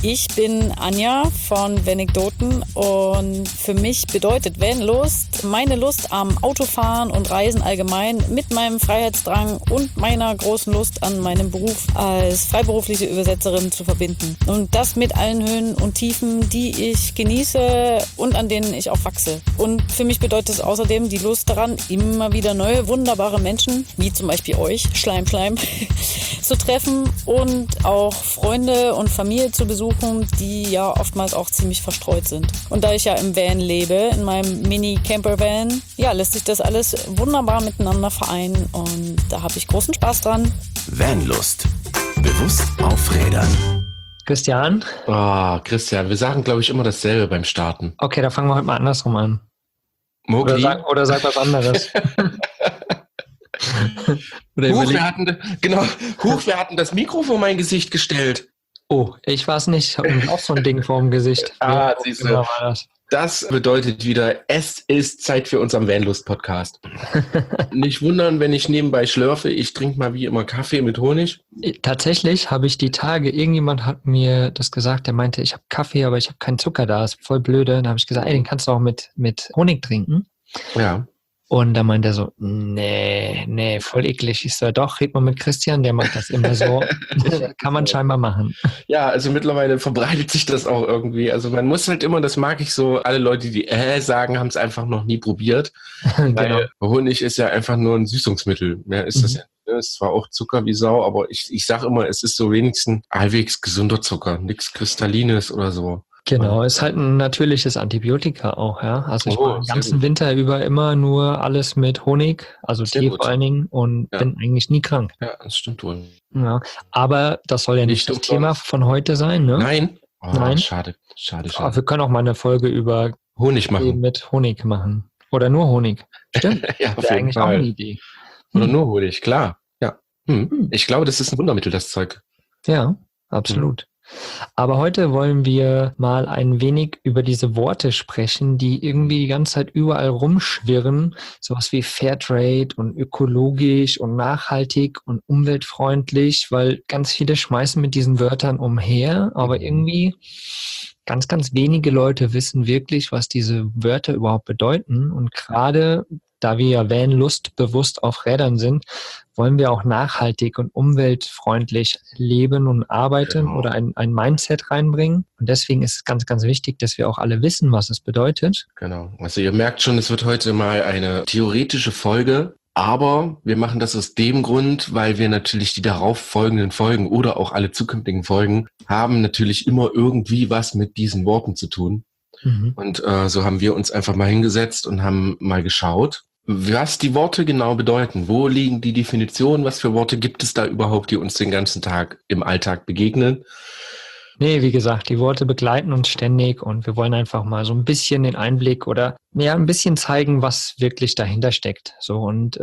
Ich bin Anja von Wenigdoten und für mich bedeutet Vanlust meine Lust am Autofahren und Reisen allgemein mit meinem Freiheitsdrang und meiner großen Lust an meinem Beruf als freiberufliche Übersetzerin zu verbinden. Und das mit allen Höhen und Tiefen, die ich genieße und an denen ich auch wachse. Und für mich bedeutet es außerdem die Lust daran, immer wieder neue, wunderbare Menschen, wie zum Beispiel euch, Schleim, zu treffen und auch Freunde und Familie zu besuchen, die ja oftmals auch ziemlich verstreut sind. Und da ich ja im Van lebe, in meinem Mini-Camper-Van, ja, lässt sich das alles wunderbar miteinander vereinen und da habe ich großen Spaß dran. Vanlust. Bewusst auf Rädern. Christian? Oh, Christian, wir sagen, glaube ich, immer dasselbe beim Starten. Okay, da fangen wir heute mal andersrum an. Mogli? Oder sag was anderes. Wir hatten das Mikro vor mein Gesicht gestellt. Oh, ich weiß nicht. Ich habe auch so ein Ding vor dem Gesicht. Siehst du. Das bedeutet wieder, es ist Zeit für unseren Vanlust-Podcast. Nicht wundern, wenn ich nebenbei schlürfe. Ich trinke mal wie immer Kaffee mit Honig. Tatsächlich habe ich die Tage, irgendjemand hat mir das gesagt, der meinte, ich habe Kaffee, aber ich habe keinen Zucker da. Ist voll blöde. Dann habe ich gesagt, den kannst du auch mit Honig trinken. Ja. Und dann meint er so, nee, voll eklig. Ich so, doch, red mal mit Christian, der macht das immer so. Kann man scheinbar machen. Ja, also mittlerweile verbreitet sich das auch irgendwie. Also man muss halt immer, das mag ich so, alle Leute, die sagen, haben es einfach noch nie probiert. Genau. Weil Honig ist ja einfach nur ein Süßungsmittel. Mehr ist das ja. Es ist zwar auch Zucker wie Sau, aber ich sage immer, es ist so wenigstens halbwegs gesunder Zucker, nichts Kristallines oder so. Genau, ist halt ein natürliches Antibiotika auch, ja. Also ich mache den ganzen Winter über immer nur alles mit Honig, also Tee vor allen Dingen, und bin eigentlich nie krank. Ja, das stimmt wohl. Ja, aber das soll ja nicht das Thema von heute sein, ne? Nein? Nein. Schade. Aber wir können auch mal eine Folge über Honig machen. Mit Honig machen. Oder nur Honig. Stimmt. Ja, auf wäre jeden eigentlich Fall. auch eine Idee. Oder nur Honig, klar. Ja. Ich glaube, das ist ein Wundermittel, das Zeug. Ja, absolut. Aber heute wollen wir mal ein wenig über diese Worte sprechen, die irgendwie die ganze Zeit überall rumschwirren. Sowas wie Fairtrade und ökologisch und nachhaltig und umweltfreundlich, weil ganz viele schmeißen mit diesen Wörtern umher, aber irgendwie ganz, ganz wenige Leute wissen wirklich, was diese Wörter überhaupt bedeuten. Und gerade da wir ja Vanlust bewusst auf Rädern sind, wollen wir auch nachhaltig und umweltfreundlich leben und arbeiten oder ein Mindset reinbringen. Und deswegen ist es ganz, ganz wichtig, dass wir auch alle wissen, was es bedeutet. Genau. Also ihr merkt schon, es wird heute mal eine theoretische Folge, aber wir machen das aus dem Grund, weil wir natürlich die darauf folgenden Folgen oder auch alle zukünftigen Folgen haben natürlich immer irgendwie was mit diesen Worten zu tun. Und so haben wir uns einfach mal hingesetzt und haben mal geschaut, was die Worte genau bedeuten. Wo liegen die Definitionen? Was für Worte gibt es da überhaupt, die uns den ganzen Tag im Alltag begegnen? Nee, wie gesagt, die Worte begleiten uns ständig und wir wollen einfach mal so ein bisschen den Einblick oder ein bisschen zeigen, was wirklich dahinter steckt. So, und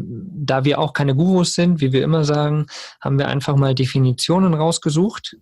da wir auch keine Gurus sind, wie wir immer sagen, haben wir einfach mal Definitionen rausgesucht.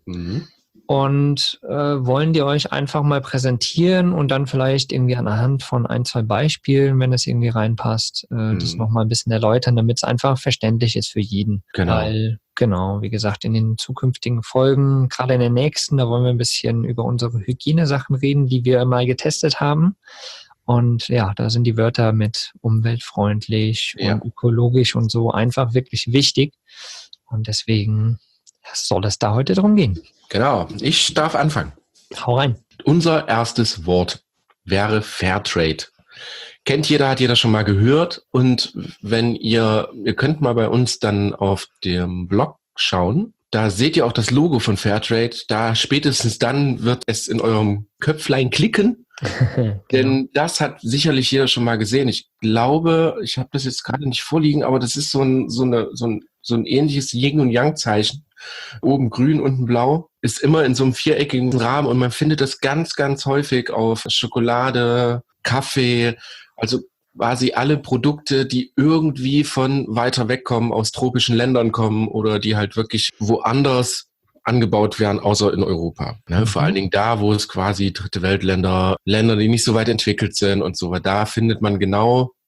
Und wollen die euch einfach mal präsentieren und dann vielleicht irgendwie anhand von 1, 2 Beispielen, wenn es irgendwie reinpasst, das nochmal ein bisschen erläutern, damit es einfach verständlich ist für jeden. Genau. Weil, wie gesagt, in den zukünftigen Folgen, gerade in den nächsten, da wollen wir ein bisschen über unsere Hygienesachen reden, die wir mal getestet haben. Und ja, da sind die Wörter mit umweltfreundlich und ökologisch und so einfach wirklich wichtig. Und deswegen soll es da heute drum gehen. Genau, ich darf anfangen. Hau rein. Unser erstes Wort wäre Fairtrade. Kennt jeder, hat jeder schon mal gehört. Und wenn ihr könnt mal bei uns dann auf dem Blog schauen. Da seht ihr auch das Logo von Fairtrade. Da spätestens dann wird es in eurem Köpflein klicken. Genau. Denn das hat sicherlich jeder schon mal gesehen. Ich glaube, ich habe das jetzt gerade nicht vorliegen, aber das ist so ein ähnliches Yin- und Yang-Zeichen. Oben grün, unten blau, ist immer in so einem viereckigen Rahmen und man findet das ganz, ganz häufig auf Schokolade, Kaffee, also quasi alle Produkte, die irgendwie von weiter weg kommen, aus tropischen Ländern kommen oder die halt wirklich woanders angebaut werden, außer in Europa. Ne? Vor allen Dingen da, wo es quasi dritte Weltländer, Länder, die nicht so weit entwickelt sind und so weiter, da findet man genau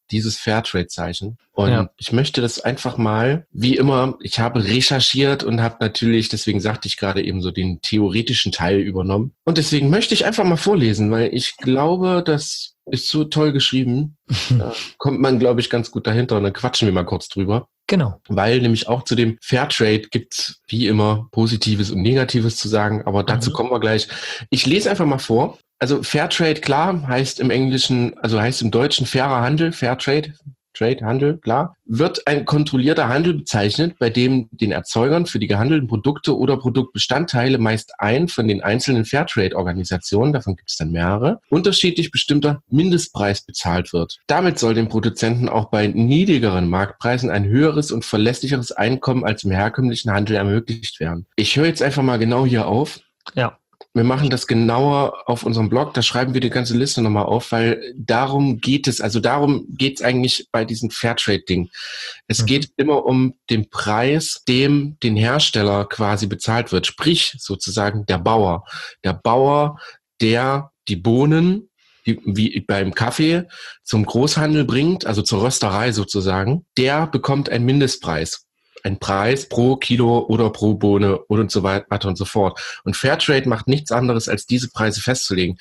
dieses Fairtrade-Zeichen. Und ich möchte das einfach mal, wie immer, ich habe recherchiert und habe natürlich, deswegen sagte ich gerade eben so, den theoretischen Teil übernommen. Und deswegen möchte ich einfach mal vorlesen, weil ich glaube, das ist so toll geschrieben. Da kommt man, glaube ich, ganz gut dahinter und dann quatschen wir mal kurz drüber. Genau. Weil nämlich auch zu dem Fairtrade gibt's wie immer Positives und Negatives zu sagen, aber dazu kommen wir gleich. Ich lese einfach mal vor. Also Fairtrade, klar, heißt im Englischen, also heißt im Deutschen fairer Handel, Fairtrade, Handel, klar, wird ein kontrollierter Handel bezeichnet, bei dem den Erzeugern für die gehandelten Produkte oder Produktbestandteile meist ein von den einzelnen Fairtrade-Organisationen, davon gibt es dann mehrere, unterschiedlich bestimmter Mindestpreis bezahlt wird. Damit soll den Produzenten auch bei niedrigeren Marktpreisen ein höheres und verlässlicheres Einkommen als im herkömmlichen Handel ermöglicht werden. Ich höre jetzt einfach mal genau hier auf. Ja. Wir machen das genauer auf unserem Blog, da schreiben wir die ganze Liste nochmal auf, weil darum geht es, also darum geht es eigentlich bei diesem Fairtrade-Ding. Es geht immer um den Preis, dem den Hersteller quasi bezahlt wird, sprich sozusagen der Bauer. Der Bauer, der die Bohnen, wie beim Kaffee, zum Großhandel bringt, also zur Rösterei sozusagen, der bekommt einen Mindestpreis. Ein Preis pro Kilo oder pro Bohne und so weiter und so fort. Und Fairtrade macht nichts anderes, als diese Preise festzulegen.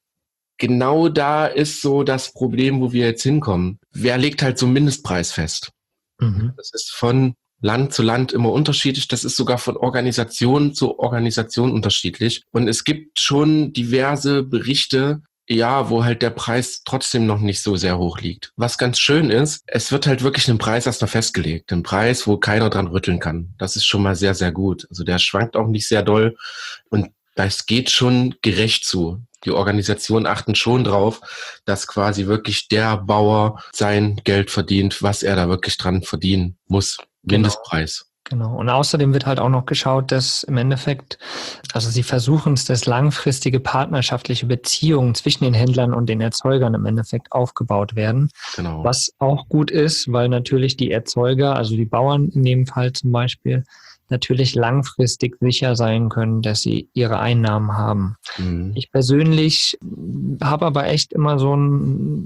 Genau da ist so das Problem, wo wir jetzt hinkommen. Wer legt halt so einen Mindestpreis fest? Das ist von Land zu Land immer unterschiedlich. Das ist sogar von Organisation zu Organisation unterschiedlich. Und es gibt schon diverse Berichte, ja, wo halt der Preis trotzdem noch nicht so sehr hoch liegt. Was ganz schön ist, es wird halt wirklich ein Preis erstmal festgelegt. Ein Preis, wo keiner dran rütteln kann. Das ist schon mal sehr, sehr gut. Also der schwankt auch nicht sehr doll und das geht schon gerecht zu. Die Organisationen achten schon drauf, dass quasi wirklich der Bauer sein Geld verdient, was er da wirklich dran verdienen muss. Mindestpreis. Genau. Und außerdem wird halt auch noch geschaut, dass im Endeffekt, also sie versuchen es, dass langfristige partnerschaftliche Beziehungen zwischen den Händlern und den Erzeugern im Endeffekt aufgebaut werden. Genau. Was auch gut ist, weil natürlich die Erzeuger, also die Bauern in dem Fall zum Beispiel, natürlich langfristig sicher sein können, dass sie ihre Einnahmen haben. Ich persönlich habe aber echt immer so einen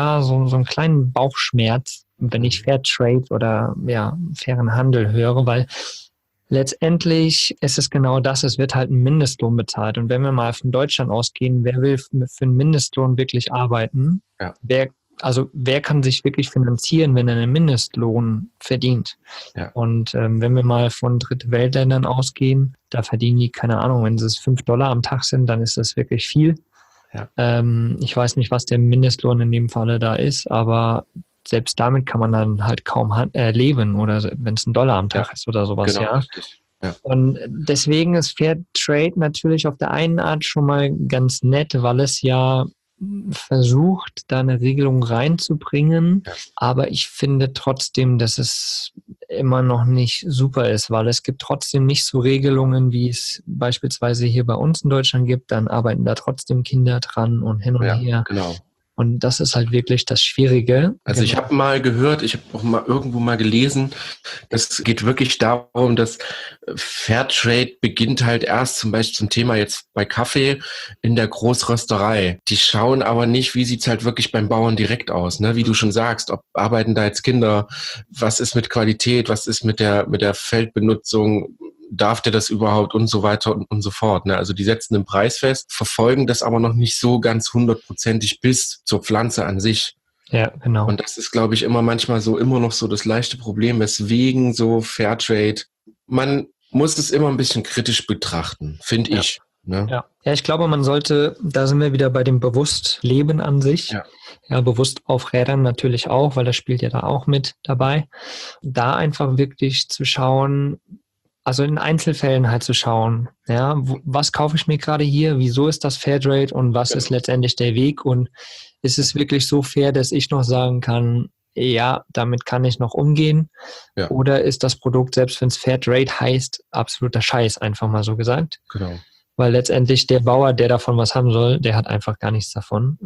kleinen Bauchschmerz, wenn ich Fairtrade oder fairen Handel höre, weil letztendlich ist es genau das, es wird halt ein Mindestlohn bezahlt. Und wenn wir mal von Deutschland ausgehen, wer will für einen Mindestlohn wirklich arbeiten? Ja. Wer kann sich wirklich finanzieren, wenn er einen Mindestlohn verdient? Ja. Und wenn wir mal von Dritte Weltländern ausgehen, da verdienen die, keine Ahnung, wenn es $5 am Tag sind, dann ist das wirklich viel. Ja. Ich weiß nicht, was der Mindestlohn in dem Falle da ist, aber selbst damit kann man dann halt kaum leben oder wenn es $1 am Tag ist oder sowas, genau, ja. richtig. Ja. Und deswegen ist Fairtrade natürlich auf der einen Art schon mal ganz nett, weil es ja versucht, da eine Regelung reinzubringen, aber ich finde trotzdem, dass es immer noch nicht super ist, weil es gibt trotzdem nicht so Regelungen, wie es beispielsweise hier bei uns in Deutschland gibt, dann arbeiten da trotzdem Kinder dran und hin und her. Genau. Und das ist halt wirklich das Schwierige. Also ich habe mal gehört, ich habe auch mal irgendwo mal gelesen, es geht wirklich darum, dass Fairtrade beginnt halt erst zum Beispiel zum Thema jetzt bei Kaffee in der Großrösterei. Die schauen aber nicht, wie sieht's halt wirklich beim Bauern direkt aus, ne? Wie du schon sagst, ob arbeiten da jetzt Kinder, was ist mit Qualität, was ist mit der Feldbenutzung, darf der das überhaupt und so weiter und so fort. Ne? Also die setzen den Preis fest, verfolgen das aber noch nicht so ganz 100%ig bis zur Pflanze an sich. Ja, genau. Und das ist, glaube ich, immer noch so das leichte Problem, weswegen so Fairtrade, man muss es immer ein bisschen kritisch betrachten, finde ich. Ne? Ja, ich glaube, man sollte, da sind wir wieder bei dem Bewusstleben an sich. Ja, bewusst auf Rädern natürlich auch, weil das spielt ja da auch mit dabei. Da einfach wirklich zu schauen, also in Einzelfällen halt zu schauen, ja, was kaufe ich mir gerade hier, wieso ist das Fairtrade und was ist letztendlich der Weg und ist es wirklich so fair, dass ich noch sagen kann, ja, damit kann ich noch umgehen oder ist das Produkt, selbst wenn es Fairtrade heißt, absoluter Scheiß, einfach mal so gesagt. Genau. Weil letztendlich der Bauer, der davon was haben soll, der hat einfach gar nichts davon.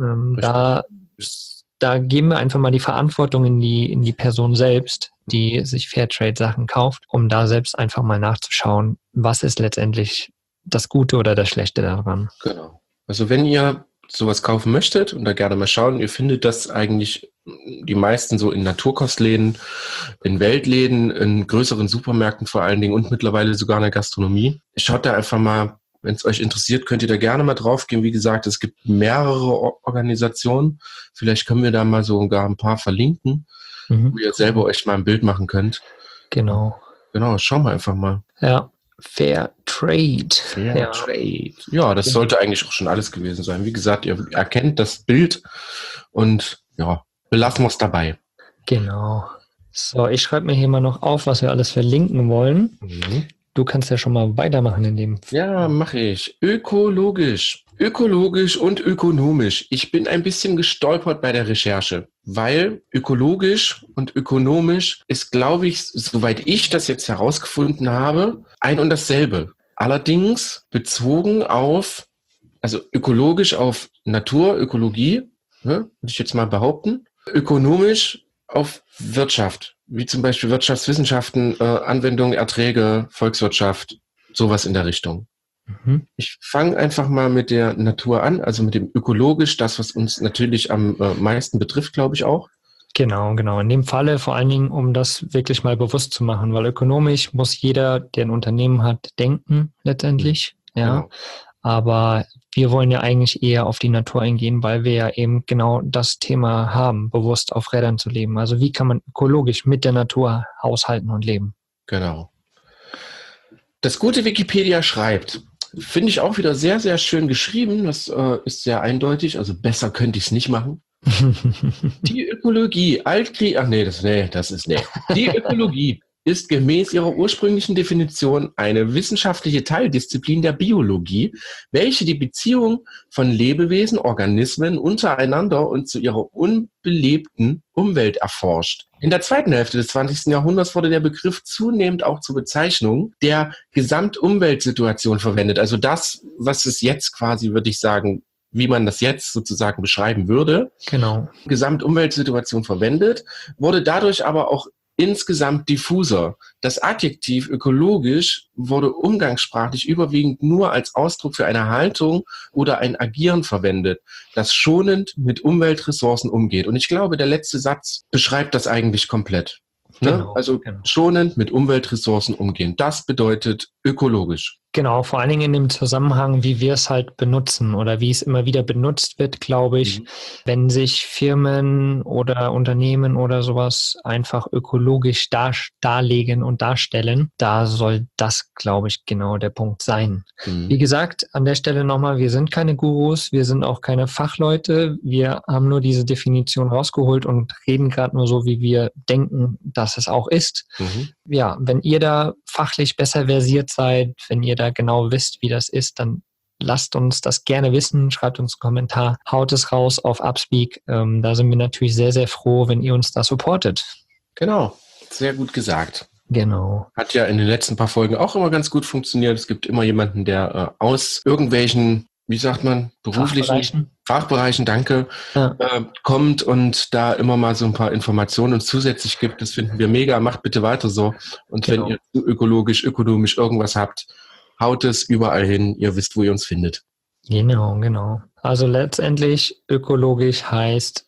Da geben wir einfach mal die Verantwortung in die Person selbst, die sich Fairtrade-Sachen kauft, um da selbst einfach mal nachzuschauen, was ist letztendlich das Gute oder das Schlechte daran. Genau. Also wenn ihr sowas kaufen möchtet und da gerne mal schauen, ihr findet das eigentlich die meisten so in Naturkostläden, in Weltläden, in größeren Supermärkten vor allen Dingen und mittlerweile sogar in der Gastronomie. Schaut da einfach mal, wenn es euch interessiert, könnt ihr da gerne mal drauf gehen. Wie gesagt, es gibt mehrere Organisationen. Vielleicht können wir da mal sogar ein paar verlinken, wo ihr selber euch mal ein Bild machen könnt. Genau. Genau, schauen wir einfach mal. Ja, Fair Trade. Fair Trade. Ja, das sollte eigentlich auch schon alles gewesen sein. Wie gesagt, ihr erkennt das Bild und ja, belassen wir es dabei. Genau. So, ich schreibe mir hier mal noch auf, was wir alles verlinken wollen. Du kannst ja schon mal weitermachen in dem. Ja, mache ich. Ökologisch. Ökologisch und ökonomisch. Ich bin ein bisschen gestolpert bei der Recherche, weil ökologisch und ökonomisch ist, glaube ich, soweit ich das jetzt herausgefunden habe, ein und dasselbe. Allerdings bezogen auf, also ökologisch auf Natur, Ökologie, würde ich jetzt mal behaupten, ökonomisch auf Wirtschaft, wie zum Beispiel Wirtschaftswissenschaften, Anwendung, Erträge, Volkswirtschaft, sowas in der Richtung. Ich fange einfach mal mit der Natur an, also mit dem ökologisch, das, was uns natürlich am meisten betrifft, glaube ich auch. Genau. In dem Falle vor allen Dingen, um das wirklich mal bewusst zu machen, weil ökonomisch muss jeder, der ein Unternehmen hat, denken letztendlich. Ja. Genau. Aber wir wollen ja eigentlich eher auf die Natur eingehen, weil wir ja eben genau das Thema haben, bewusst auf Rädern zu leben. Also wie kann man ökologisch mit der Natur haushalten und leben? Genau. Das gute Wikipedia schreibt, finde ich auch wieder sehr, sehr schön geschrieben. Das ist sehr eindeutig. Also besser könnte ich es nicht machen. Die Ökologie, Die Ökologie ist gemäß ihrer ursprünglichen Definition eine wissenschaftliche Teildisziplin der Biologie, welche die Beziehung von Lebewesen, Organismen untereinander und zu ihrer unbelebten Umwelt erforscht. In der zweiten Hälfte des 20. Jahrhunderts wurde der Begriff zunehmend auch zur Bezeichnung der Gesamtumweltsituation verwendet. Also das, was es jetzt quasi, würde ich sagen, wie man das jetzt sozusagen beschreiben würde. Genau. Gesamtumweltsituation verwendet, wurde dadurch aber auch insgesamt diffuser. Das Adjektiv ökologisch wurde umgangssprachlich überwiegend nur als Ausdruck für eine Haltung oder ein Agieren verwendet, das schonend mit Umweltressourcen umgeht. Und ich glaube, der letzte Satz beschreibt das eigentlich komplett. Genau, Also schonend mit Umweltressourcen umgehen. Das bedeutet ökologisch. Genau, vor allen Dingen in dem Zusammenhang, wie wir es halt benutzen oder wie es immer wieder benutzt wird, glaube ich, wenn sich Firmen oder Unternehmen oder sowas einfach ökologisch darlegen und darstellen, da soll das, glaube ich, genau der Punkt sein. Wie gesagt, an der Stelle nochmal, wir sind keine Gurus, wir sind auch keine Fachleute, wir haben nur diese Definition rausgeholt und reden gerade nur so, wie wir denken, dass es auch ist. Ja, wenn ihr da fachlich besser versiert seid, wenn ihr da genau wisst, wie das ist, dann lasst uns das gerne wissen, schreibt uns einen Kommentar, haut es raus auf Upspeak. Da sind wir natürlich sehr, sehr froh, wenn ihr uns da supportet. Genau, sehr gut gesagt. Genau. Hat ja in den letzten paar Folgen auch immer ganz gut funktioniert. Es gibt immer jemanden, der aus irgendwelchen, wie sagt man, beruflichen Fachbereichen, danke, kommt und da immer mal so ein paar Informationen uns zusätzlich gibt. Das finden wir mega. Macht bitte weiter so. Und wenn ihr ökologisch, ökonomisch irgendwas habt, haut es überall hin. Ihr wisst, wo ihr uns findet. Genau. Also letztendlich ökologisch heißt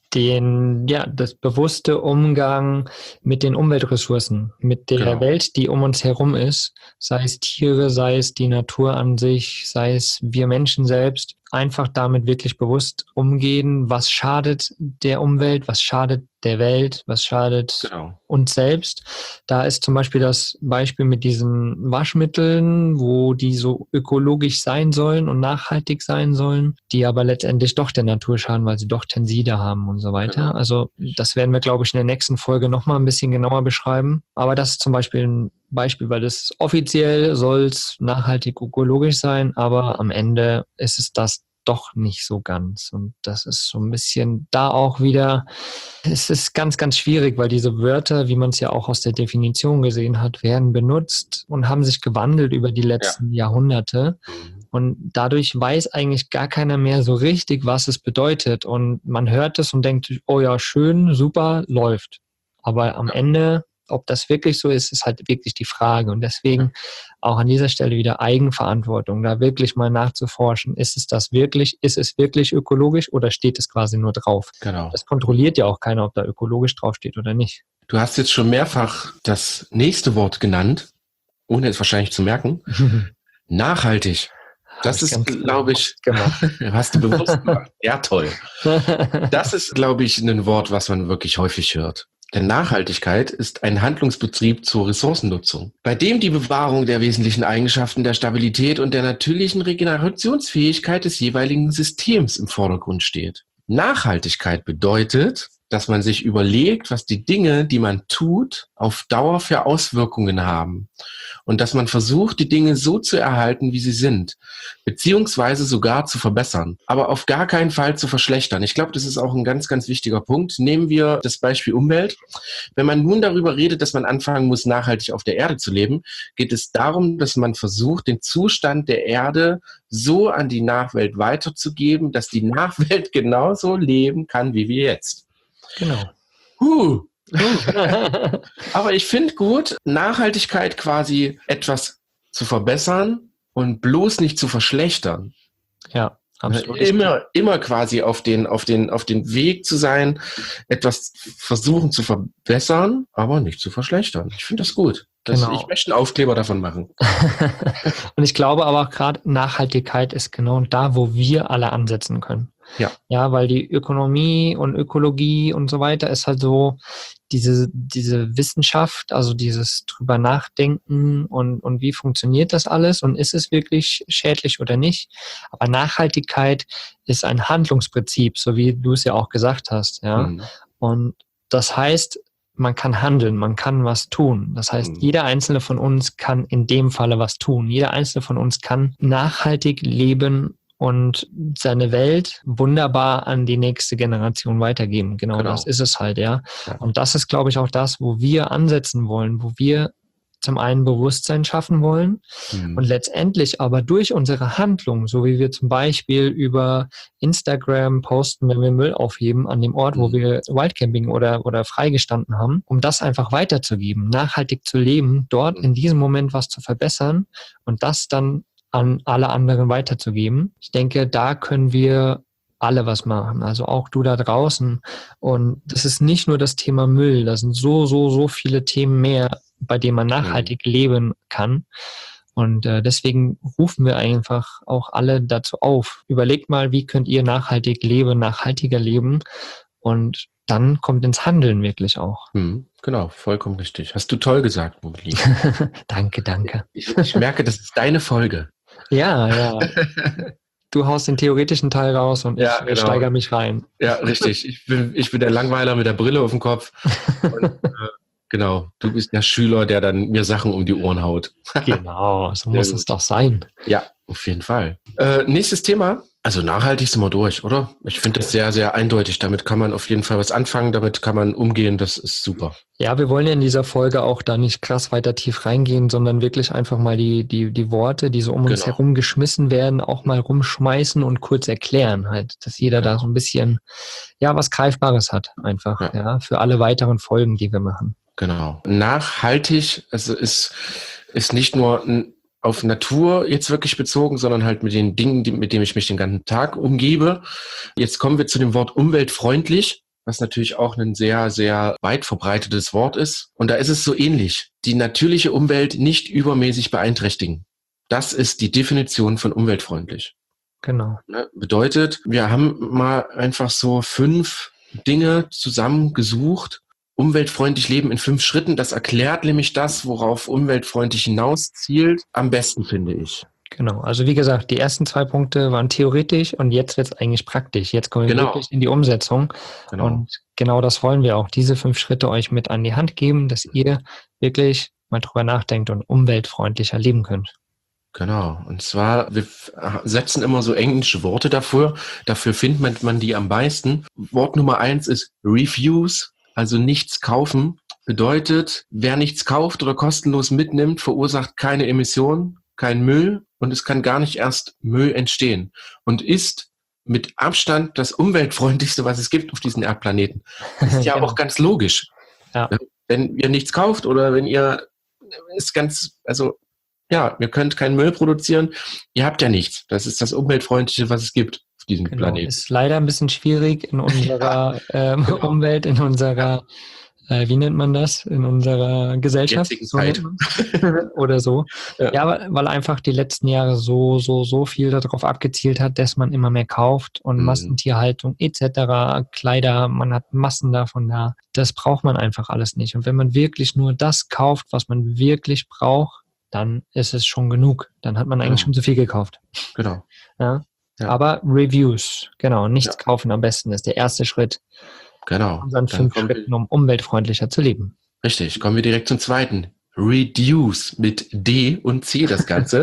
das bewusste Umgang mit den Umweltressourcen, mit der Welt, die um uns herum ist, sei es Tiere, sei es die Natur an sich, sei es wir Menschen selbst, einfach damit wirklich bewusst umgehen, was schadet der Umwelt, was schadet der Welt, was schadet uns selbst. Da ist zum Beispiel das Beispiel mit diesen Waschmitteln, wo die so ökologisch sein sollen und nachhaltig sein sollen, die aber letztendlich doch der Natur schaden, weil sie doch Tenside haben und so weiter. Also das werden wir, glaube ich, in der nächsten Folge nochmal ein bisschen genauer beschreiben. Aber das ist zum Beispiel ein Beispiel, weil das offiziell soll es nachhaltig ökologisch sein, aber am Ende ist es das doch nicht so ganz. Und das ist so ein bisschen da auch wieder, es ist ganz, ganz schwierig, weil diese Wörter, wie man es ja auch aus der Definition gesehen hat, werden benutzt und haben sich gewandelt über die letzten Jahrhunderte. Und dadurch weiß eigentlich gar keiner mehr so richtig, was es bedeutet. Und man hört es und denkt, oh ja, schön, super, läuft. Aber am Ende ob das wirklich so ist, ist halt wirklich die Frage. Und deswegen auch an dieser Stelle wieder Eigenverantwortung, da wirklich mal nachzuforschen, ist es wirklich ökologisch oder steht es quasi nur drauf? Genau. Das kontrolliert ja auch keiner, ob da ökologisch draufsteht oder nicht. Du hast jetzt schon mehrfach das nächste Wort genannt, ohne es wahrscheinlich zu merken. Nachhaltig. Das ist, glaube ich, hast du bewusst gemacht. Ja, toll. Das ist, glaube ich, ein Wort, was man wirklich häufig hört. Denn Nachhaltigkeit ist ein Handlungsbetrieb zur Ressourcennutzung, bei dem die Bewahrung der wesentlichen Eigenschaften der Stabilität und der natürlichen Regenerationsfähigkeit des jeweiligen Systems im Vordergrund steht. Nachhaltigkeit bedeutet, dass man sich überlegt, was die Dinge, die man tut, auf Dauer für Auswirkungen haben. Und dass man versucht, die Dinge so zu erhalten, wie sie sind, beziehungsweise sogar zu verbessern, aber auf gar keinen Fall zu verschlechtern. Ich glaube, das ist auch ein ganz, ganz wichtiger Punkt. Nehmen wir das Beispiel Umwelt. Wenn man nun darüber redet, dass man anfangen muss, nachhaltig auf der Erde zu leben, geht es darum, dass man versucht, den Zustand der Erde so an die Nachwelt weiterzugeben, dass die Nachwelt genauso leben kann, wie wir jetzt. Genau. Aber ich finde gut, Nachhaltigkeit quasi etwas zu verbessern und bloß nicht zu verschlechtern. Ja, absolut. Immer quasi auf den Weg zu sein, etwas versuchen zu verbessern, aber nicht zu verschlechtern. Ich finde das gut. Genau. Ich möchte einen Aufkleber davon machen. Und ich glaube aber auch gerade Nachhaltigkeit ist genau da, wo wir alle ansetzen können. Ja, weil die Ökonomie und Ökologie und so weiter ist halt so diese Wissenschaft, also dieses drüber nachdenken und wie funktioniert das alles und ist es wirklich schädlich oder nicht. Aber Nachhaltigkeit ist ein Handlungsprinzip, so wie du es ja auch gesagt hast. Ja, und das heißt, man kann handeln, man kann was tun. Das heißt, jeder Einzelne von uns kann in dem Falle was tun. Jeder Einzelne von uns kann nachhaltig leben und seine Welt wunderbar an die nächste Generation weitergeben. Genau. Das ist es halt, ja. Und das ist, glaube ich, auch das, wo wir ansetzen wollen, wo wir zum einen Bewusstsein schaffen wollen und letztendlich aber durch unsere Handlung, so wie wir zum Beispiel über Instagram posten, wenn wir Müll aufheben an dem Ort, wo wir Wildcamping oder freigestanden haben, um das einfach weiterzugeben, nachhaltig zu leben, dort in diesem Moment was zu verbessern und das dann an alle anderen weiterzugeben. Ich denke, da können wir alle was machen, also auch du da draußen. Und das ist nicht nur das Thema Müll, da sind so viele Themen mehr, bei denen man nachhaltig leben kann. Und deswegen rufen wir einfach auch alle dazu auf. Überlegt mal, wie könnt ihr nachhaltig leben, nachhaltiger leben und dann kommt ins Handeln wirklich auch. Genau, vollkommen richtig. Hast du toll gesagt, Mobili. Danke. Ich merke, das ist deine Folge. Ja. Du haust den theoretischen Teil raus und ich steigere mich rein. Ja, richtig. Ich bin der Langweiler mit der Brille auf dem Kopf. Und, genau, du bist der Schüler, der dann mir Sachen um die Ohren haut. Genau, so muss es doch sein. Ja, auf jeden Fall. Nächstes Thema. Also nachhaltig sind wir durch, oder? Ich finde das sehr, sehr eindeutig. Damit kann man auf jeden Fall was anfangen, damit kann man umgehen, das ist super. Ja, wir wollen ja in dieser Folge auch da nicht krass weiter tief reingehen, sondern wirklich einfach mal die Worte, die so um uns herum geschmissen werden, auch mal rumschmeißen und kurz erklären halt, dass jeder da so ein bisschen, was Greifbares hat einfach, für alle weiteren Folgen, die wir machen. Genau. Nachhaltig, also ist nicht nur auf Natur jetzt wirklich bezogen, sondern halt mit den Dingen, mit denen ich mich den ganzen Tag umgebe. Jetzt kommen wir zu dem Wort umweltfreundlich, was natürlich auch ein sehr, sehr weit verbreitetes Wort ist. Und da ist es so ähnlich. Die natürliche Umwelt nicht übermäßig beeinträchtigen. Das ist die Definition von umweltfreundlich. Genau. Bedeutet, wir haben mal einfach so 5 Dinge zusammengesucht. Umweltfreundlich leben in 5 Schritten, das erklärt nämlich das, worauf umweltfreundlich hinaus zielt, am besten, finde ich. Genau, also wie gesagt, die ersten 2 Punkte waren theoretisch und jetzt wird es eigentlich praktisch. Jetzt kommen wir wirklich in die Umsetzung und genau das wollen wir auch, diese 5 Schritte euch mit an die Hand geben, dass ihr wirklich mal drüber nachdenkt und umweltfreundlicher leben könnt. Genau, und zwar, wir setzen immer so englische Worte dafür findet man die am meisten. Wort Nummer 1 ist Refuse. Also nichts kaufen bedeutet, wer nichts kauft oder kostenlos mitnimmt, verursacht keine Emissionen, kein Müll und es kann gar nicht erst Müll entstehen und ist mit Abstand das umweltfreundlichste, was es gibt auf diesem Erdplaneten. Das ist ja auch ganz logisch. Ja. wenn ihr nichts kauft oder wenn ihr ihr könnt keinen Müll produzieren, ihr habt ja nichts. Das ist das Umweltfreundliche, was es gibt auf diesem Planeten. Ist leider ein bisschen schwierig in unserer genau. Umwelt, in unserer, wie nennt man das, in unserer Gesellschaft? Jetzigen Zeit. Oder so. Ja. Ja, weil einfach die letzten Jahre so viel darauf abgezielt hat, dass man immer mehr kauft und Massentierhaltung etc., Kleider, man hat Massen davon da. Das braucht man einfach alles nicht. Und wenn man wirklich nur das kauft, was man wirklich braucht, dann ist es schon genug. Dann hat man eigentlich schon zu viel gekauft. Genau. Ja. Ja. Aber Reviews, genau, nichts kaufen am besten ist der erste Schritt. Genau. Unseren 5 Schritten, um umweltfreundlicher zu leben. Richtig, kommen wir direkt zum zweiten. Reduce mit D und C das Ganze.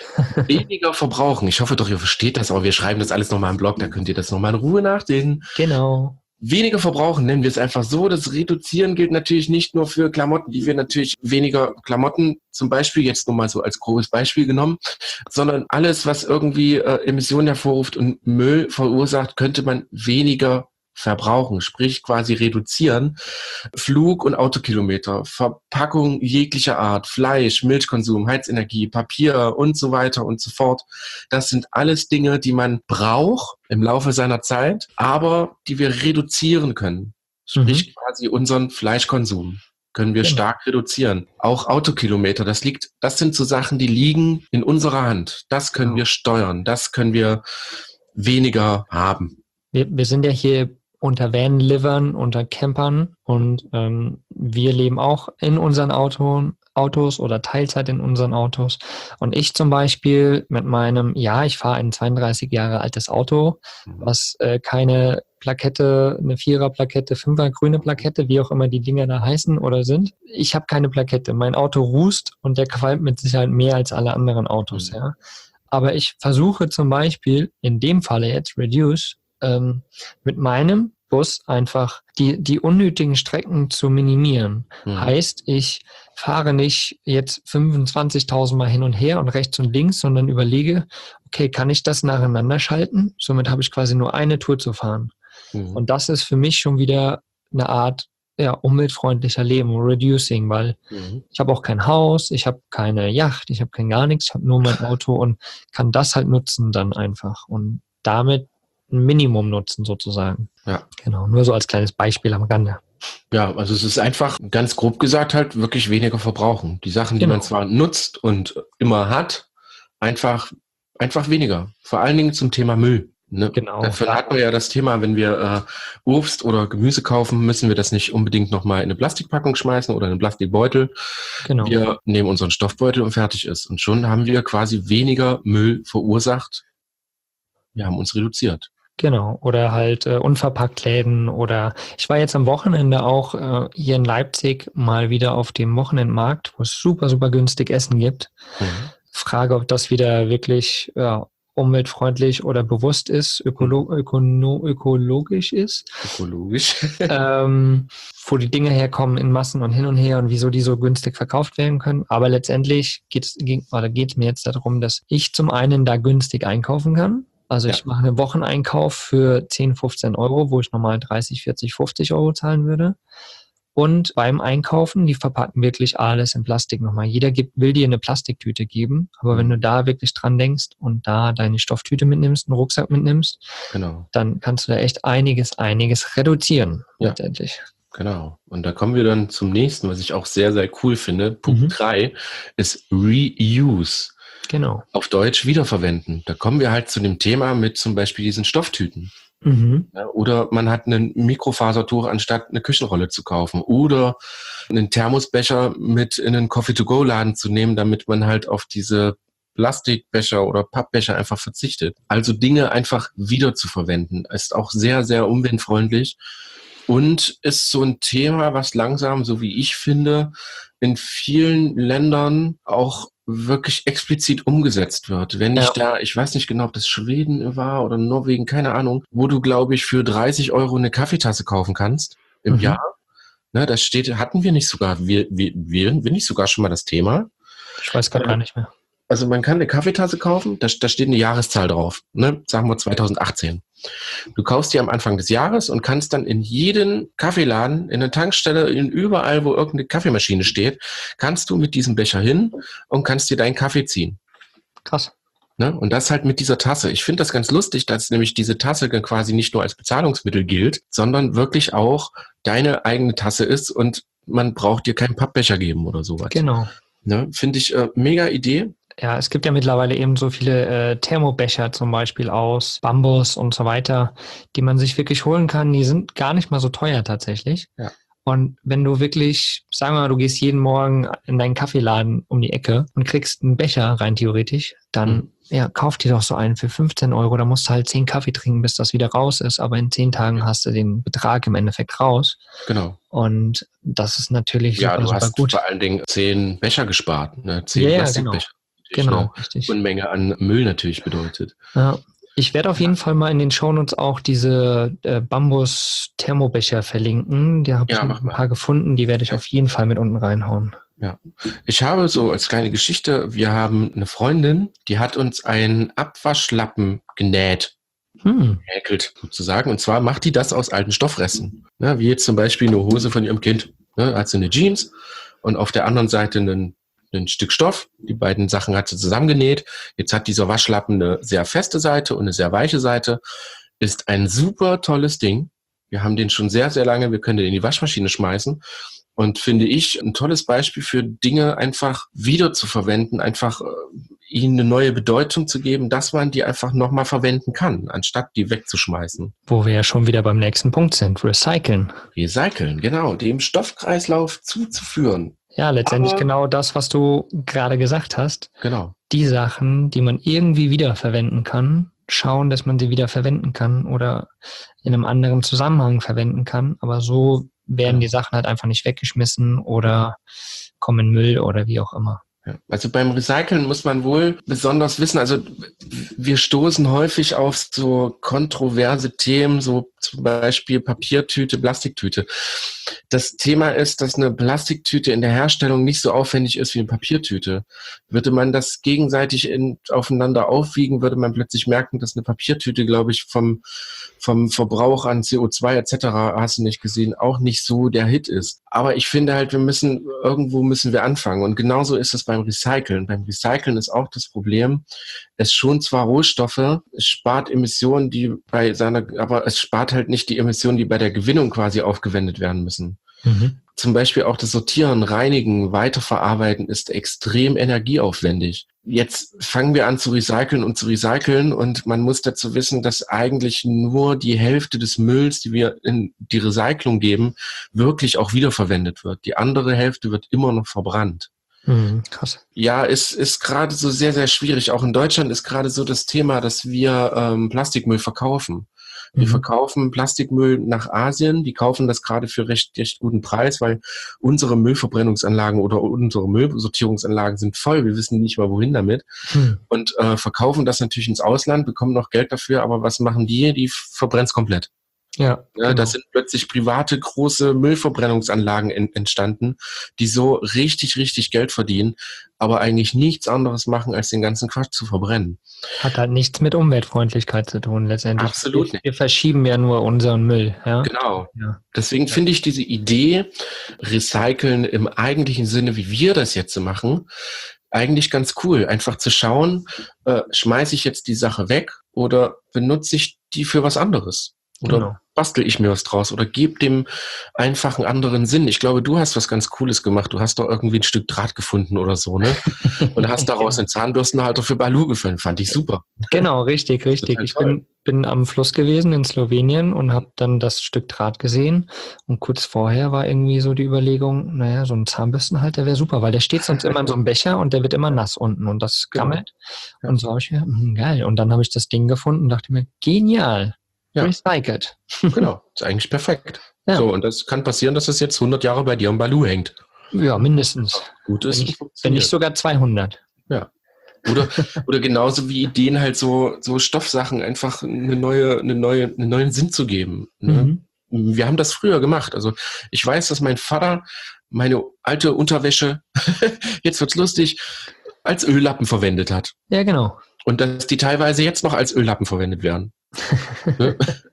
Weniger verbrauchen. Ich hoffe doch, ihr versteht das, aber wir schreiben das alles nochmal im Blog, da könnt ihr das nochmal in Ruhe nachlesen. Genau. Weniger verbrauchen, nennen wir es einfach so. Das Reduzieren gilt natürlich nicht nur für Klamotten, die wir natürlich weniger Klamotten, zum Beispiel, jetzt nur mal so als grobes Beispiel genommen, sondern alles, was irgendwie Emissionen hervorruft und Müll verursacht, könnte man weniger verbrauchen, sprich quasi reduzieren. Flug- und Autokilometer, Verpackung jeglicher Art, Fleisch, Milchkonsum, Heizenergie, Papier und so weiter und so fort. Das sind alles Dinge, die man braucht im Laufe seiner Zeit, aber die wir reduzieren können. Sprich quasi unseren Fleischkonsum können wir stark reduzieren. Auch Autokilometer, das sind so Sachen, die liegen in unserer Hand. Das können wir steuern, das können wir weniger haben. Wir sind ja hier unter Van-Livern, unter Campern und wir leben auch in unseren Autos oder Teilzeit in unseren Autos. Und ich zum Beispiel mit meinem, ich fahre ein 32 Jahre altes Auto, was keine Plakette, eine 4er-Plakette, 5er grüne Plakette, wie auch immer die Dinger da heißen oder sind. Ich habe keine Plakette. Mein Auto rußt und der qualmt mit Sicherheit mehr als alle anderen Autos. Ja. Aber ich versuche zum Beispiel, in dem Falle jetzt Reduce, mit meinem Bus einfach die unnötigen Strecken zu minimieren. Heißt, ich fahre nicht jetzt 25.000 Mal hin und her und rechts und links, sondern überlege, okay, kann ich das nacheinander schalten? Somit habe ich quasi nur eine Tour zu fahren. Und das ist für mich schon wieder eine Art umweltfreundlicher Leben, Reducing, weil ich habe auch kein Haus, ich habe keine Yacht, ich habe kein gar nichts, ich habe nur mein Auto und kann das halt nutzen dann einfach und damit ein Minimum nutzen sozusagen. Ja. Genau, nur so als kleines Beispiel am Rande. Ja, also es ist einfach, ganz grob gesagt, halt wirklich weniger verbrauchen. Die Sachen, die man zwar nutzt und immer hat, einfach weniger. Vor allen Dingen zum Thema Müll. Ne? Genau. Dafür hatten wir ja das Thema, wenn wir Obst oder Gemüse kaufen, müssen wir das nicht unbedingt nochmal in eine Plastikpackung schmeißen oder in einen Plastikbeutel. Genau. Wir nehmen unseren Stoffbeutel und fertig ist. Und schon haben wir quasi weniger Müll verursacht. Wir haben uns reduziert. Genau, oder halt Unverpacktläden oder ich war jetzt am Wochenende auch hier in Leipzig mal wieder auf dem Wochenendmarkt, wo es super, super günstig Essen gibt. Frage, ob das wieder wirklich umweltfreundlich oder bewusst ist, ökologisch ist. Ökologisch. Wo die Dinge herkommen in Massen und hin und her und wieso die so günstig verkauft werden können. Aber letztendlich geht es mir jetzt darum, dass ich zum einen da günstig einkaufen kann. Also ich mache einen Wocheneinkauf für 10, 15 Euro, wo ich normal 30, 40, 50 Euro zahlen würde. Und beim Einkaufen, die verpacken wirklich alles in Plastik nochmal. Jeder will dir eine Plastiktüte geben, aber wenn du da wirklich dran denkst und da deine Stofftüte mitnimmst, einen Rucksack mitnimmst, dann kannst du da echt einiges reduzieren letztendlich. Genau. Und da kommen wir dann zum nächsten, was ich auch sehr, sehr cool finde. Punkt 3 ist Reuse. Genau. Auf Deutsch wiederverwenden. Da kommen wir halt zu dem Thema mit zum Beispiel diesen Stofftüten. Ja, oder man hat ein Mikrofasertuch, anstatt eine Küchenrolle zu kaufen. Oder einen Thermosbecher mit in einen Coffee-to-go-Laden zu nehmen, damit man halt auf diese Plastikbecher oder Pappbecher einfach verzichtet. Also Dinge einfach wieder zu verwenden. Ist auch sehr, sehr umweltfreundlich. Und ist so ein Thema, was langsam, so wie ich finde, in vielen Ländern auch wirklich explizit umgesetzt wird. Wenn ich weiß nicht genau, ob das Schweden war oder Norwegen, keine Ahnung, wo du, glaube ich, für 30 Euro eine Kaffeetasse kaufen kannst im Jahr. Ne, das hatten wir nicht sogar, wir nicht sogar schon mal das Thema? Ich weiß gar nicht mehr. Also man kann eine Kaffeetasse kaufen, da steht eine Jahreszahl drauf, ne? Sagen wir 2018. Du kaufst die am Anfang des Jahres und kannst dann in jeden Kaffeeladen, in der Tankstelle, überall, wo irgendeine Kaffeemaschine steht, kannst du mit diesem Becher hin und kannst dir deinen Kaffee ziehen. Krass. Ne? Und das halt mit dieser Tasse. Ich finde das ganz lustig, dass nämlich diese Tasse quasi nicht nur als Bezahlungsmittel gilt, sondern wirklich auch deine eigene Tasse ist und man braucht dir keinen Pappbecher geben oder sowas. Genau. Ne? Finde ich mega Idee. Ja, es gibt ja mittlerweile eben so viele Thermobecher zum Beispiel aus Bambus und so weiter, die man sich wirklich holen kann. Die sind gar nicht mal so teuer tatsächlich. Ja. Und wenn du wirklich, sagen wir mal, du gehst jeden Morgen in deinen Kaffeeladen um die Ecke und kriegst einen Becher rein theoretisch, dann kauf dir doch so einen für 15 Euro. Da musst du halt 10 Kaffee trinken, bis das wieder raus ist. Aber in 10 Tagen hast du den Betrag im Endeffekt raus. Genau. Und das ist natürlich super, du hast super gut. vor allen Dingen 10 Becher gespart. Ne? 10 Ja, Plastikbecher. Genau, richtig. Unmenge an Müll natürlich bedeutet. Ja. Ich werde auf jeden Fall mal in den Shownotes auch diese Bambus-Thermobecher verlinken. Die habe ich ein paar gefunden, die werde ich auf jeden Fall mit unten reinhauen. Ja, ich habe so als kleine Geschichte, wir haben eine Freundin, die hat uns einen Abwaschlappen genäht. Häkelt sozusagen. Und zwar macht die das aus alten Stoffresten. Ne, wie jetzt zum Beispiel eine Hose von ihrem Kind. Ne, hat sie eine Jeans und auf der anderen Seite ein Stück Stoff. Die beiden Sachen hat sie zusammengenäht. Jetzt hat dieser Waschlappen eine sehr feste Seite und eine sehr weiche Seite. Ist ein super tolles Ding. Wir haben den schon sehr, sehr lange. Wir können den in die Waschmaschine schmeißen. Und finde ich ein tolles Beispiel für Dinge einfach wieder zu verwenden, einfach ihnen eine neue Bedeutung zu geben, dass man die einfach nochmal verwenden kann, anstatt die wegzuschmeißen. Wo wir ja schon wieder beim nächsten Punkt sind, Recyceln. Recyceln, genau, dem Stoffkreislauf zuzuführen. Ja, letztendlich genau das, was du gerade gesagt hast. Genau. Die Sachen, die man irgendwie wiederverwenden kann, schauen, dass man sie wieder verwenden kann oder in einem anderen Zusammenhang verwenden kann. Aber so werden die Sachen halt einfach nicht weggeschmissen oder kommen in Müll oder wie auch immer. Ja, also beim Recyceln muss man wohl besonders wissen, also wir stoßen häufig auf so kontroverse Themen, so zum Beispiel Papiertüte, Plastiktüte. Das Thema ist, dass eine Plastiktüte in der Herstellung nicht so aufwendig ist wie eine Papiertüte. Würde man das gegenseitig aufeinander aufwiegen, würde man plötzlich merken, dass eine Papiertüte, glaube ich, vom Verbrauch an CO2 etc., hast du nicht gesehen, auch nicht so der Hit ist. Aber ich finde halt, irgendwo müssen wir anfangen. Und genauso ist es beim Recyceln. Beim Recyceln ist auch das Problem, es schont zwar Rohstoffe, es spart Emissionen, aber es spart halt nicht die Emissionen, die bei der Gewinnung quasi aufgewendet werden müssen. Zum Beispiel auch das Sortieren, Reinigen, Weiterverarbeiten ist extrem energieaufwendig. Jetzt fangen wir an zu recyceln und man muss dazu wissen, dass eigentlich nur die Hälfte des Mülls, die wir in die Recyclung geben, wirklich auch wiederverwendet wird. Die andere Hälfte wird immer noch verbrannt. Krass. Ja, es ist gerade so sehr, sehr schwierig. Auch in Deutschland ist gerade so das Thema, dass wir Plastikmüll verkaufen. Wir verkaufen Plastikmüll nach Asien. Die kaufen das gerade für recht guten Preis, weil unsere Müllverbrennungsanlagen oder unsere Müllsortierungsanlagen sind voll. Wir wissen nicht mal, wohin damit. Und verkaufen das natürlich ins Ausland, bekommen noch Geld dafür. Aber was machen die? Die verbrennen es komplett. Ja, genau. Da sind plötzlich private große Müllverbrennungsanlagen entstanden, die so richtig, richtig Geld verdienen, aber eigentlich nichts anderes machen, als den ganzen Quatsch zu verbrennen. Hat halt nichts mit Umweltfreundlichkeit zu tun letztendlich. Absolut nicht. Wir verschieben ja nur unseren Müll. Ja? Genau. Ja. Deswegen finde ich diese Idee, Recyceln im eigentlichen Sinne, wie wir das jetzt machen, eigentlich ganz cool. Einfach zu schauen, schmeiße ich jetzt die Sache weg oder benutze ich die für was anderes? Oder bastel ich mir was draus oder gebe dem einfach einen anderen Sinn. Ich glaube, du hast was ganz Cooles gemacht. Du hast doch irgendwie ein Stück Draht gefunden oder so, ne? Und hast daraus einen Zahnbürstenhalter für Balu gefallen. Fand ich super. Genau, richtig. Ich bin am Fluss gewesen in Slowenien und habe dann das Stück Draht gesehen. Und kurz vorher war irgendwie so die Überlegung, naja, so ein Zahnbürstenhalter wäre super, weil der steht sonst immer in so einem Becher und der wird immer nass unten und das gammelt. Genau. Und so habe ich mir, geil. Und dann habe ich das Ding gefunden und dachte mir, genial. Ja. Recycelt. Genau, ist eigentlich perfekt. Ja. So, und das kann passieren, dass es jetzt 100 Jahre bei dir im Balu hängt. Ja, mindestens. Gut ist, wenn nicht sogar 200. Ja. Oder genauso wie Ideen halt so Stoffsachen einfach einen neuen Sinn zu geben. Ne? Wir haben das früher gemacht. Also ich weiß, dass mein Vater meine alte Unterwäsche, jetzt wird's lustig, als Öllappen verwendet hat. Ja, genau. Und dass die teilweise jetzt noch als Öllappen verwendet werden. Ne?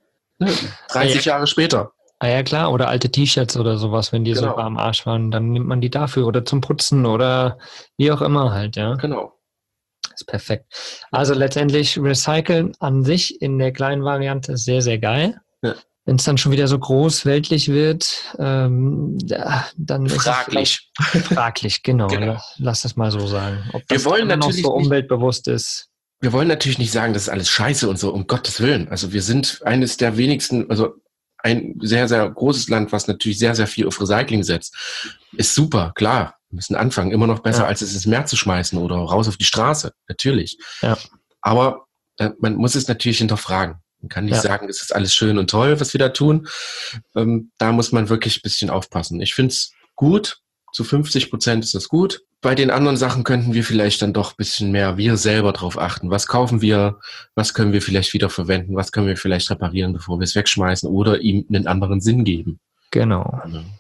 30 Jahre später. Ah ja, klar, oder alte T-Shirts oder sowas, wenn die so am Arsch waren, dann nimmt man die dafür oder zum Putzen oder wie auch immer halt, ja. Genau. Das ist perfekt. Also letztendlich Recyceln an sich in der kleinen Variante sehr, sehr geil. Ja. Wenn es dann schon wieder so groß weltlich wird, dann ist fraglich. Es fraglich, genau. Genau. Lass das mal so sagen. Ob Wir das wollen noch natürlich so umweltbewusst ist. Wir wollen natürlich nicht sagen, das ist alles scheiße und so, um Gottes Willen. Also wir sind eines der wenigsten, also ein sehr, sehr großes Land, was natürlich sehr, sehr viel auf Recycling setzt. Ist super, klar. Wir müssen anfangen. Immer noch besser, als es ins Meer zu schmeißen oder raus auf die Straße. Natürlich. Ja. Aber man muss es natürlich hinterfragen. Man kann nicht sagen, es ist alles schön und toll, was wir da tun. Da muss man wirklich ein bisschen aufpassen. Ich finde es gut. Zu 50% ist das gut. Bei den anderen Sachen könnten wir vielleicht dann doch ein bisschen mehr wir selber drauf achten. Was kaufen wir? Was können wir vielleicht wieder verwenden? Was können wir vielleicht reparieren, bevor wir es wegschmeißen oder ihm einen anderen Sinn geben? Genau.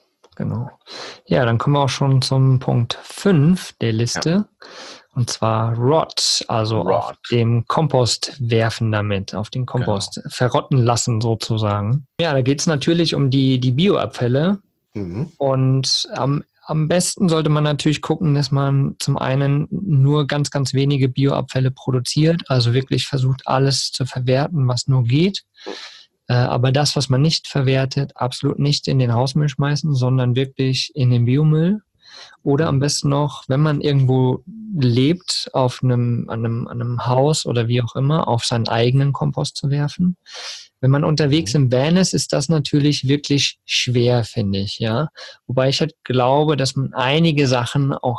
Ja, dann kommen wir auch schon zum Punkt 5 der Liste. Ja. Und zwar Rot, also auf dem Kompost werfen damit, auf den Kompost verrotten lassen sozusagen. Ja, da geht es natürlich um die Bioabfälle. Und am besten sollte man natürlich gucken, dass man zum einen nur ganz, ganz wenige Bioabfälle produziert, also wirklich versucht, alles zu verwerten, was nur geht. Aber das, was man nicht verwertet, absolut nicht in den Hausmüll schmeißen, sondern wirklich in den Biomüll. Oder am besten noch, wenn man irgendwo lebt, an einem Haus oder wie auch immer, auf seinen eigenen Kompost zu werfen. Wenn man unterwegs im Van ist, ist das natürlich wirklich schwer, finde ich, ja. Wobei ich halt glaube, dass man einige Sachen auch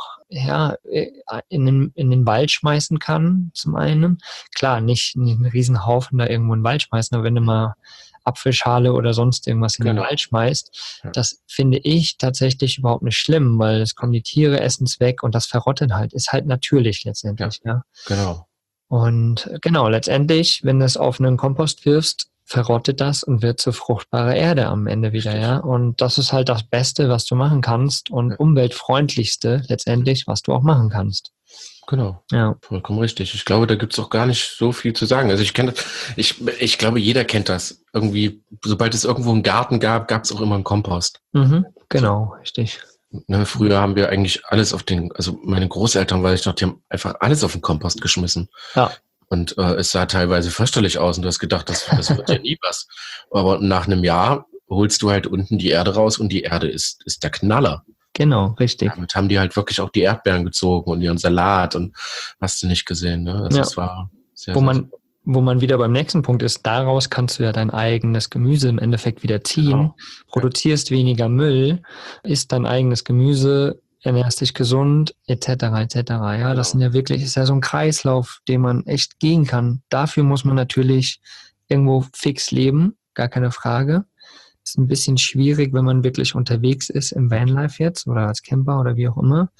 in den Wald schmeißen kann, zum einen. Klar, nicht einen riesen Haufen da irgendwo in den Wald schmeißen, aber wenn du mal Apfelschale oder sonst irgendwas in den Wald schmeißt, das finde ich tatsächlich überhaupt nicht schlimm, weil es kommen die Tiere, essen es weg und das verrottet halt, ist halt natürlich letztendlich, ja. Genau. Und genau, letztendlich, wenn du es auf einen Kompost wirfst, verrottet das und wird zu fruchtbarer Erde am Ende wieder, ja. Und das ist halt das Beste, was du machen kannst und umweltfreundlichste letztendlich, was du auch machen kannst. Genau. Ja. Vollkommen richtig. Ich glaube, da gibt's auch gar nicht so viel zu sagen. Also ich kenne das, ich glaube, jeder kennt das. Irgendwie, sobald es irgendwo einen Garten gab, gab's auch immer einen Kompost. Genau, richtig. Ne, früher haben wir eigentlich alles also meine Großeltern, weil ich noch, die haben einfach alles auf den Kompost geschmissen. Ja. Und es sah teilweise fürchterlich aus und du hast gedacht, das wird ja nie was. Aber nach einem Jahr holst du halt unten die Erde raus und die Erde ist der Knaller. Genau, richtig. Damit haben die halt wirklich auch die Erdbeeren gezogen und ihren Salat und hast du nicht gesehen. Ne? Also es war sehr, wo man wieder beim nächsten Punkt ist, daraus kannst du ja dein eigenes Gemüse im Endeffekt wieder ziehen, produzierst weniger Müll, isst dein eigenes Gemüse, ernährst dich gesund, etc., etc. Ja, das sind ja wirklich, ist ja so ein Kreislauf, den man echt gehen kann. Dafür muss man natürlich irgendwo fix leben, gar keine Frage. Ist ein bisschen schwierig, wenn man wirklich unterwegs ist im Vanlife jetzt oder als Camper oder wie auch immer.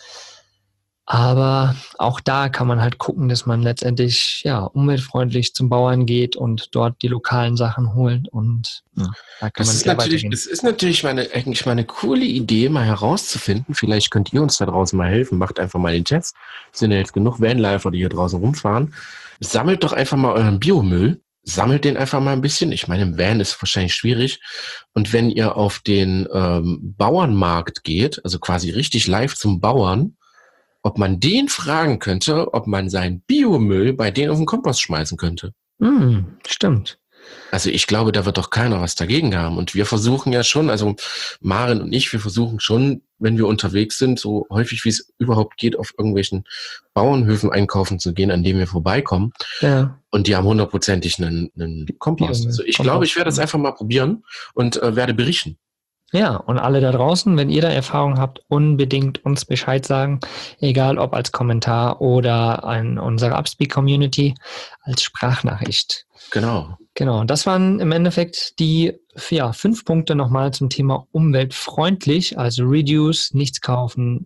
Aber auch da kann man halt gucken, dass man letztendlich umweltfreundlich zum Bauern geht und dort die lokalen Sachen holt und da kann man sehr weitergehen. Das ist natürlich eigentlich mal eine coole Idee, mal herauszufinden. Vielleicht könnt ihr uns da draußen mal helfen. Macht einfach mal den Test. Es sind ja jetzt genug Vanlifer, die hier draußen rumfahren. Sammelt doch einfach mal euren Biomüll. Sammelt den einfach mal ein bisschen. Ich meine, im Van ist es wahrscheinlich schwierig. Und wenn ihr auf den Bauernmarkt geht, also quasi richtig live zum Bauern, ob man den fragen könnte, ob man seinen Biomüll bei denen auf den Kompost schmeißen könnte. Stimmt. Also ich glaube, da wird doch keiner was dagegen haben. Und wir versuchen ja schon, also Maren und ich, wir versuchen schon, wenn wir unterwegs sind, so häufig wie es überhaupt geht, auf irgendwelchen Bauernhöfen einkaufen zu gehen, an denen wir vorbeikommen. Ja. Und die haben 100%ig einen Kompost. Also ich glaube, ich werde das einfach mal probieren und werde berichten. Ja, und alle da draußen, wenn ihr da Erfahrung habt, unbedingt uns Bescheid sagen, egal ob als Kommentar oder an unsere Upspeak-Community als Sprachnachricht. Genau. Und das waren im Endeffekt die 5 Punkte nochmal zum Thema umweltfreundlich, also Reduce, nichts kaufen,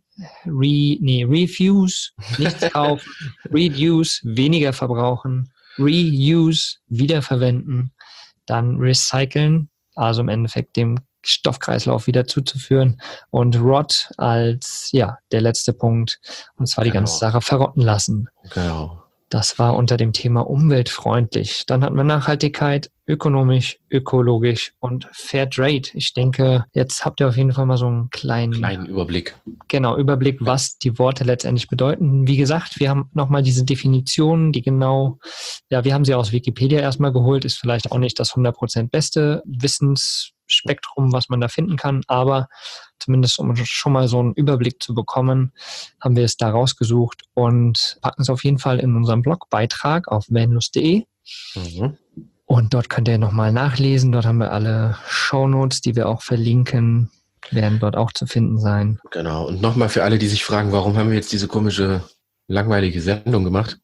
Refuse, nichts kaufen, Reduce, weniger verbrauchen, Reuse, wiederverwenden, dann Recyceln, also im Endeffekt dem Stoffkreislauf wieder zuzuführen und Rot als der letzte Punkt, und zwar die ganze Sache verrotten lassen. Genau. Das war unter dem Thema umweltfreundlich. Dann hatten wir Nachhaltigkeit, ökonomisch, ökologisch und Fairtrade. Ich denke, jetzt habt ihr auf jeden Fall mal so einen kleinen Überblick. Genau, Überblick, was die Worte letztendlich bedeuten. Wie gesagt, wir haben nochmal diese Definitionen, die genau, ja, wir haben sie aus Wikipedia erstmal geholt, ist vielleicht auch nicht das 100% beste Wissensspektrum, was man da finden kann, aber zumindest um schon mal so einen Überblick zu bekommen, haben wir es da rausgesucht und packen es auf jeden Fall in unserem Blogbeitrag auf vanlust.de. Mhm. Und dort könnt ihr nochmal nachlesen. Dort haben wir alle Shownotes, die wir auch verlinken, werden dort auch zu finden sein. Genau. Und nochmal für alle, die sich fragen, warum haben wir jetzt diese komische, langweilige Sendung gemacht?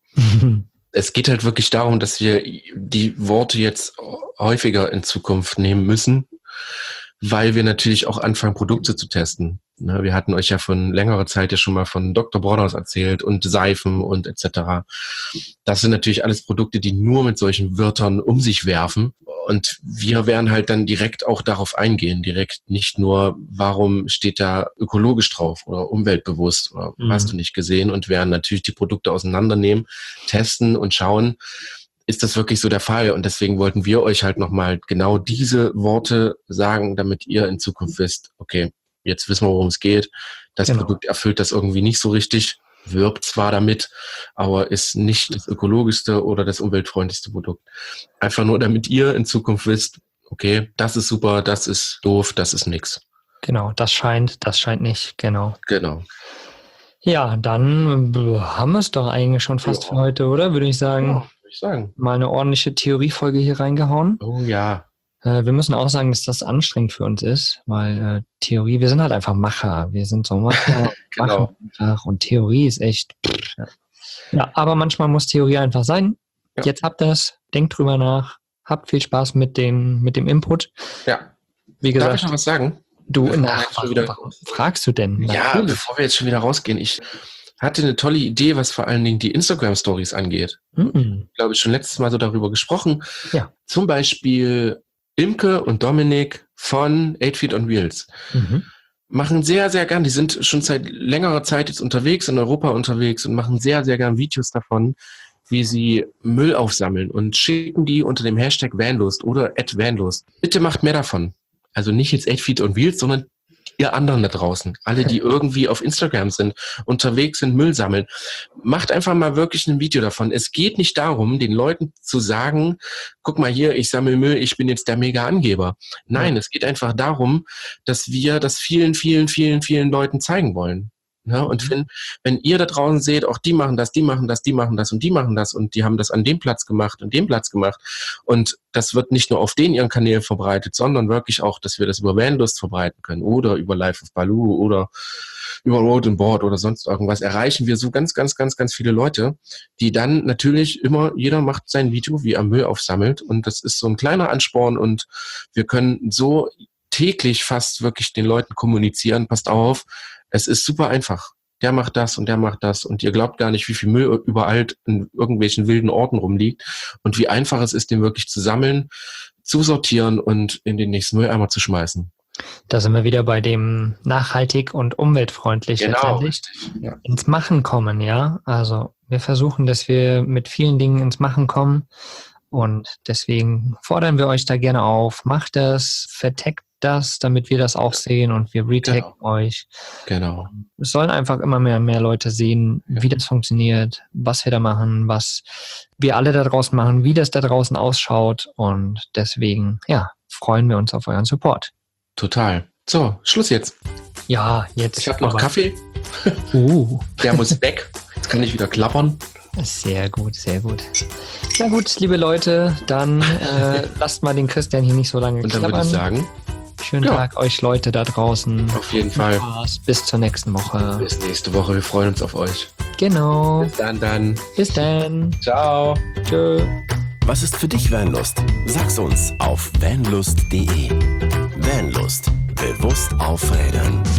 Es geht halt wirklich darum, dass wir die Worte jetzt häufiger in Zukunft nehmen müssen, weil wir natürlich auch anfangen, Produkte zu testen. Wir hatten euch ja von längerer Zeit ja schon mal von Dr. Bronhaus erzählt und Seifen und etc. Das sind natürlich alles Produkte, die nur mit solchen Wörtern um sich werfen. Und wir werden halt dann direkt auch darauf eingehen, direkt nicht nur, warum steht da ökologisch drauf oder umweltbewusst oder hast du nicht gesehen, und werden natürlich die Produkte auseinandernehmen, testen und schauen, ist das wirklich so der Fall? Und deswegen wollten wir euch halt nochmal genau diese Worte sagen, damit ihr in Zukunft wisst, okay, jetzt wissen wir, worum es geht. Das Produkt erfüllt das irgendwie nicht so richtig, wirbt zwar damit, aber ist nicht das ökologischste oder das umweltfreundlichste Produkt. Einfach nur, damit ihr in Zukunft wisst, okay, das ist super, das ist doof, das ist nix. Genau, das scheint nicht, genau. Genau. Ja, dann haben wir es doch eigentlich schon fast für heute, oder? Würde ich sagen. Ja, würde ich sagen. Mal eine ordentliche Theoriefolge hier reingehauen. Oh ja. Wir müssen auch sagen, dass das anstrengend für uns ist, weil Theorie, wir sind halt einfach Macher. Wir sind so Macher, Genau. machen einfach, und Theorie ist echt. Ja, aber manchmal muss Theorie einfach sein. Ja. Jetzt habt ihr es, denkt drüber nach, habt viel Spaß mit dem Input. Ja. Wie Darf gesagt, ich noch was sagen? warum fragst du denn? Ja, Natürlich. bevor wir jetzt schon wieder rausgehen, ich hatte eine tolle Idee, was vor allen Dingen die Instagram-Stories angeht. Mhm. Ich glaube, schon letztes Mal so darüber gesprochen. Ja. Zum Beispiel Imke und Dominik von 8 Feet on Wheels. Mhm. Machen sehr, sehr gern, die sind schon seit längerer Zeit jetzt unterwegs, in Europa unterwegs, und machen sehr, sehr gern Videos davon, wie sie Müll aufsammeln, und schicken die unter dem Hashtag Vanlust oder @Vanlust. Bitte macht mehr davon. Also nicht jetzt 8 Feet on Wheels, sondern ihr anderen da draußen. Alle, die irgendwie auf Instagram sind, unterwegs sind, Müll sammeln. Macht einfach mal wirklich ein Video davon. Es geht nicht darum, den Leuten zu sagen, guck mal hier, ich sammle Müll, ich bin jetzt der Mega-Angeber. Nein, es geht einfach darum, dass wir das vielen, vielen, vielen, vielen Leuten zeigen wollen. Ja, und wenn ihr da draußen seht, auch die machen das, die machen das, die machen das und die machen das und die haben das an dem Platz gemacht und dem Platz gemacht, und das wird nicht nur auf den ihren Kanälen verbreitet, sondern wirklich auch, dass wir das über Vanlust verbreiten können oder über Life of Baloo oder über Road and Board oder sonst irgendwas, erreichen wir so ganz, ganz, ganz, ganz viele Leute, die dann natürlich immer, jeder macht sein Video, wie er Müll aufsammelt, und das ist so ein kleiner Ansporn, und wir können so täglich fast wirklich den Leuten kommunizieren, passt auf, es ist super einfach. Der macht das und der macht das, und ihr glaubt gar nicht, wie viel Müll überall in irgendwelchen wilden Orten rumliegt und wie einfach es ist, den wirklich zu sammeln, zu sortieren und in den nächsten Mülleimer zu schmeißen. Da sind wir wieder bei dem nachhaltig und umweltfreundlich letztendlich. Ja. Ins Machen kommen, ja. Also wir versuchen, dass wir mit vielen Dingen ins Machen kommen, und deswegen fordern wir euch da gerne auf. Macht das, vertaggt das, damit wir das auch sehen, und wir retaggen euch. Genau. Es sollen einfach immer mehr Leute sehen, wie das funktioniert, was wir da machen, was wir alle da draußen machen, wie das da draußen ausschaut, und deswegen, ja, freuen wir uns auf euren Support. Total. So, Schluss jetzt. Ja, jetzt. Ich habe noch Kaffee. Der muss weg. Jetzt kann ich wieder klappern. Sehr gut, sehr gut. Na gut, liebe Leute, dann lasst mal den Christian hier nicht so lange Und dann klappern. würde ich sagen, schönen Tag euch Leute da draußen. auf jeden Fall. Spaß. Bis zur nächsten Woche. Bis nächste Woche. Wir freuen uns auf euch. Genau. Bis dann. Bis dann. Ciao. Tschö. Was ist für dich Vanlust? Sag's uns auf vanlust.de. Vanlust. Bewusst aufrädern.